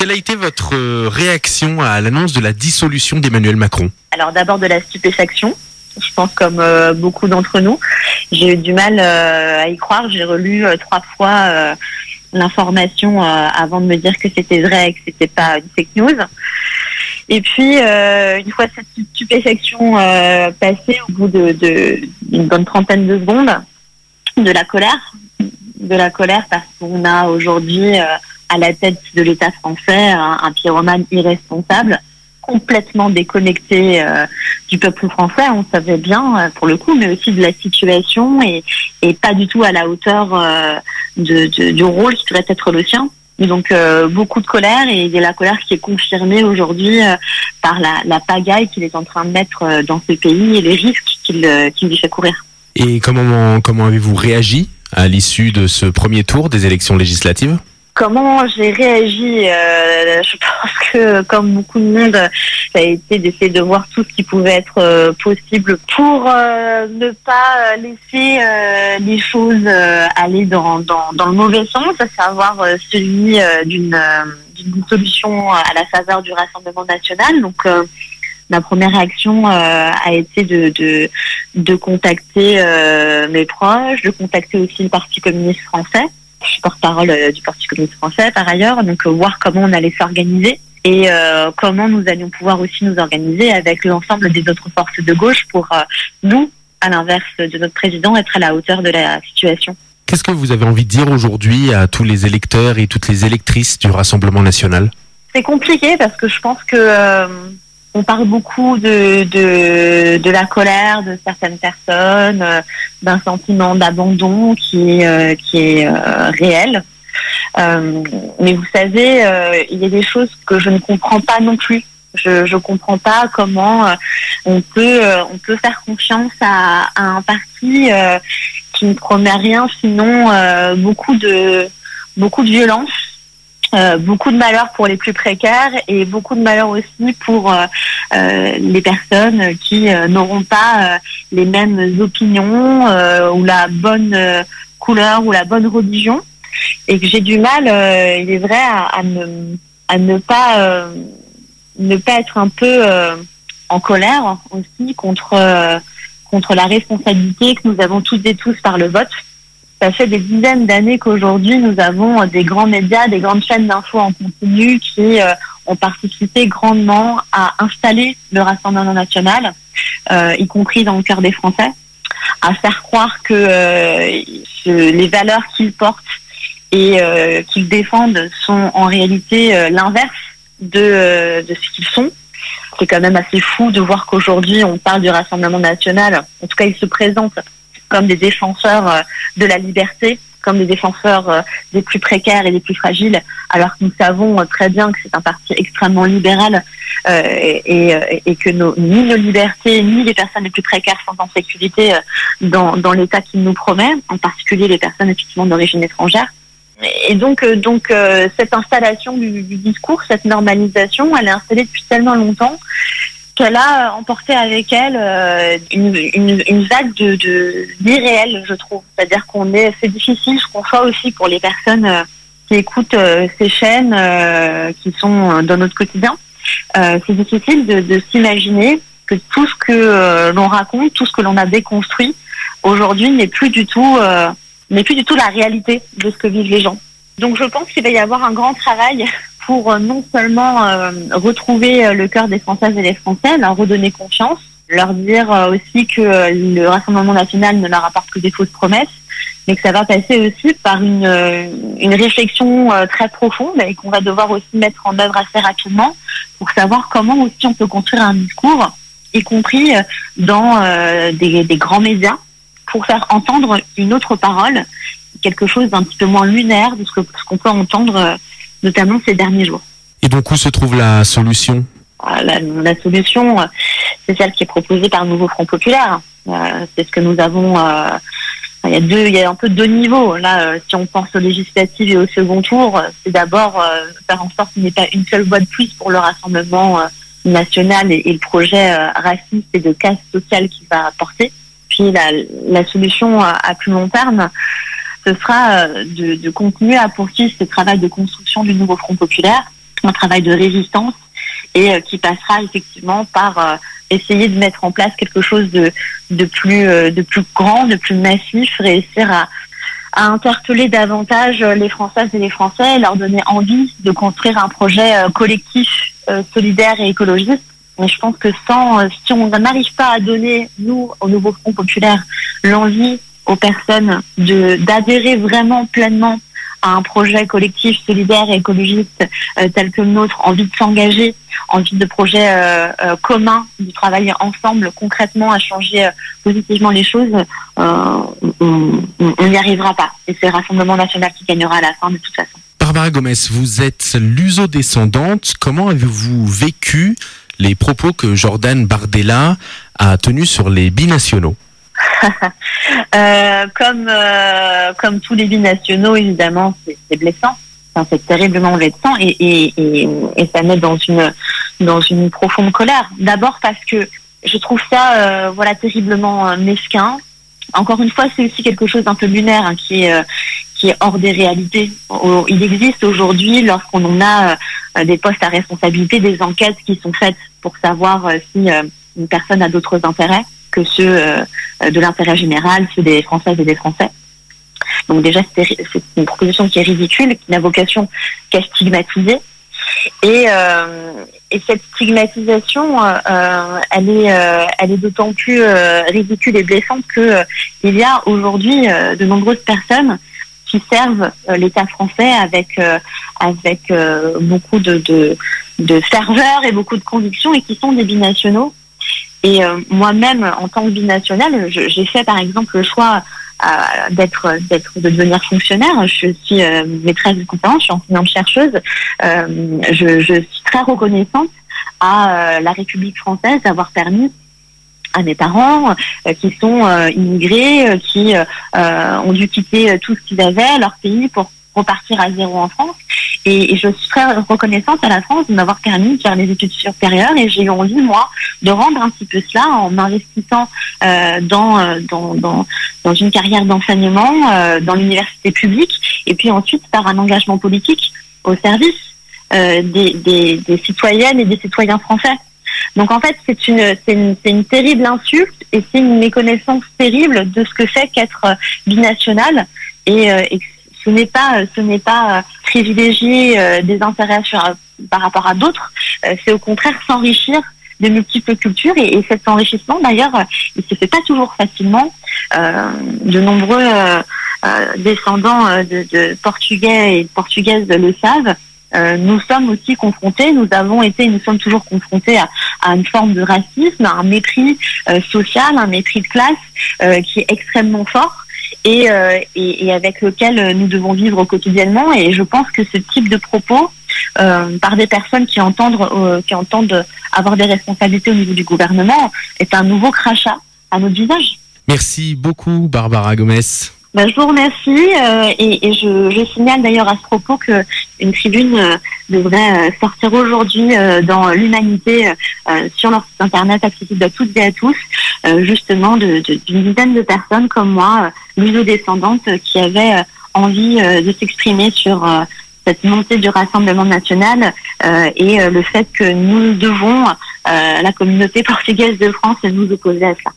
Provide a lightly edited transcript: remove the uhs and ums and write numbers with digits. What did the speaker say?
Quelle a été votre réaction à l'annonce de la dissolution d'Emmanuel Macron ? Alors d'abord de la stupéfaction, je pense comme beaucoup d'entre nous. J'ai eu du mal à y croire. J'ai relu 3 fois l'information avant de me dire que c'était vrai et que c'était pas une fake news. Et puis, une fois cette stupéfaction passée, au bout d'une bonne trentaine de secondes, de la colère parce qu'on a aujourd'hui à la tête de l'État français un pyromane irresponsable, complètement déconnecté du peuple français, on savait bien pour le coup, mais aussi de la situation et pas du tout à la hauteur du rôle qui devrait être le sien. Donc beaucoup de colère et de la colère qui est confirmée aujourd'hui par la pagaille qu'il est en train de mettre dans ce pays et les risques qu'il lui fait courir. Et comment avez-vous réagi à l'issue de ce premier tour des élections législatives ? Comment j'ai réagi je pense que, comme beaucoup de monde, ça a été d'essayer de voir tout ce qui pouvait être possible pour ne pas laisser les choses aller dans le mauvais sens, à savoir celui d'une solution à la faveur du Rassemblement national. Donc, ma première réaction a été de contacter mes proches, de contacter aussi le Parti communiste français. Je suis porte-parole du Parti communiste français par ailleurs, donc voir comment on allait s'organiser et comment nous allions pouvoir aussi nous organiser avec l'ensemble des autres forces de gauche pour nous, à l'inverse de notre président, être à la hauteur de la situation. Qu'est-ce que vous avez envie de dire aujourd'hui à tous les électeurs et toutes les électrices du Rassemblement national ? C'est compliqué parce que je pense que on parle beaucoup de la colère de certaines personnes, d'un sentiment d'abandon qui est réel. Mais vous savez, il y a des choses que je ne comprends pas non plus. Je comprends pas comment on peut faire confiance à un parti qui ne promet rien sinon beaucoup de violence. Beaucoup de malheur pour les plus précaires et beaucoup de malheur aussi pour les personnes qui n'auront pas les mêmes opinions ou la bonne couleur ou la bonne religion, et que j'ai du mal, il est vrai, à ne pas être un peu en colère aussi contre la responsabilité que nous avons toutes et tous par le vote. Ça fait des dizaines d'années qu'aujourd'hui, nous avons des grands médias, des grandes chaînes d'infos en continu qui ont participé grandement à installer le Rassemblement national, y compris dans le cœur des Français, à faire croire que les valeurs qu'ils portent et qu'ils défendent sont en réalité l'inverse de ce qu'ils sont. C'est quand même assez fou de voir qu'aujourd'hui, on parle du Rassemblement national. En tout cas, ils se présentent comme des défenseurs de la liberté, comme des défenseurs des plus précaires et des plus fragiles, alors que nous savons très bien que c'est un parti extrêmement libéral et que ni nos libertés, ni les personnes les plus précaires sont en sécurité dans l'État qu'il nous promet, en particulier les personnes effectivement d'origine étrangère. Et donc cette installation du discours, cette normalisation, elle est installée depuis tellement longtemps qu'elle a emporté avec elle une vague d'irréel, je trouve. C'est-à-dire c'est difficile, je conçois aussi pour les personnes qui écoutent ces chaînes qui sont dans notre quotidien. C'est difficile de s'imaginer que tout ce que l'on raconte, tout ce que l'on a déconstruit, aujourd'hui n'est plus du tout la réalité de ce que vivent les gens. Donc je pense qu'il va y avoir un grand travail pour non seulement retrouver le cœur des Françaises et des Français, leur redonner confiance, leur dire aussi que le Rassemblement national ne leur apporte que des fausses promesses, mais que ça va passer aussi par une réflexion très profonde et qu'on va devoir aussi mettre en œuvre assez rapidement pour savoir comment aussi on peut construire un discours, y compris dans des grands médias, pour faire entendre une autre parole, quelque chose d'un petit peu moins lunaire de ce qu'on peut entendre notamment ces derniers jours. Et donc où se trouve la solution ? La solution, c'est celle qui est proposée par le Nouveau Front Populaire. C'est ce que nous avons... il y a un peu deux niveaux. Là, si on pense aux législatives et au second tour, c'est d'abord faire en sorte qu'il n'y ait pas une seule voix de plus pour le Rassemblement national et le projet raciste et de casse sociale qu'il va apporter. Puis la solution à plus long terme, ce sera de continuer à poursuivre ce travail de construction du Nouveau Front Populaire un travail de résistance et qui passera effectivement par essayer de mettre en place quelque chose de plus grand, de plus massif, réussir à interpeller davantage les Françaises et les Français et leur donner envie de construire un projet collectif, solidaire et écologiste. Mais je pense que si on n'arrive pas à donner, nous, au Nouveau Front Populaire, l'envie aux personnes d'adhérer vraiment pleinement à un projet collectif, solidaire et écologiste tel que le nôtre, envie de s'engager, envie de projets communs, de travailler ensemble concrètement à changer positivement les choses, on n'y arrivera pas. Et c'est le Rassemblement national qui gagnera à la fin de toute façon. Barbara Gomes, vous êtes luso-descendante. Comment avez-vous vécu les propos que Jordan Bardella a tenus sur les binationaux? Comme tous les binationaux, évidemment, c'est blessant. Enfin, c'est terriblement blessant et ça met dans une profonde colère. D'abord parce que je trouve ça terriblement mesquin. Encore une fois, c'est aussi quelque chose d'un peu lunaire qui est hors des réalités. Il existe aujourd'hui, lorsqu'on a des postes à responsabilité, des enquêtes qui sont faites pour savoir si une personne a d'autres intérêts que ceux de l'intérêt général, ceux des Françaises et des Français. Donc déjà, c'est une proposition qui est ridicule, qui n'a vocation qu'à stigmatiser. Et cette stigmatisation, elle est d'autant plus ridicule et blessante que il y a aujourd'hui de nombreuses personnes qui servent l'État français avec beaucoup de ferveur et beaucoup de conviction et qui sont des binationaux. Et moi-même, en tant que binationale, j'ai fait par exemple le choix de devenir fonctionnaire. Je suis maîtresse de conférence, je suis enseignante-chercheuse. Je suis très reconnaissante à la République française d'avoir permis à mes parents qui sont immigrés, qui ont dû quitter tout ce qu'ils avaient, leur pays, pour repartir à zéro en France. Et je suis très reconnaissante à la France de m'avoir permis de faire les études supérieures et j'ai eu envie, moi, de rendre un petit peu cela en m'investissant dans une carrière d'enseignement, dans l'université publique et puis ensuite par un engagement politique au service des citoyennes et des citoyens français. Donc en fait, c'est une terrible insulte et c'est une méconnaissance terrible de ce que c'est qu'être binational et ce n'est pas privilégier des intérêts par rapport à d'autres, c'est au contraire s'enrichir de multiples cultures et cet enrichissement d'ailleurs, il se fait pas toujours facilement. De nombreux descendants de Portugais et de Portugaises le savent. Nous sommes aussi confrontés, nous sommes toujours confrontés à une forme de racisme, à un mépris social, un mépris de classe qui est extrêmement fort. Et avec lequel nous devons vivre quotidiennement. Et je pense que ce type de propos, par des personnes qui entendent avoir des responsabilités au niveau du gouvernement, est un nouveau crachat à notre visage. Merci beaucoup, Barbara Gomes. Je vous remercie et je signale d'ailleurs à ce propos que une tribune devrait sortir aujourd'hui dans l'Humanité sur leur site internet accessible à toutes et à tous, justement d'une dizaine de personnes comme moi, luso-descendantes, qui avaient envie de s'exprimer sur cette montée du Rassemblement national et le fait que nous devons, la communauté portugaise de France, nous opposer à cela.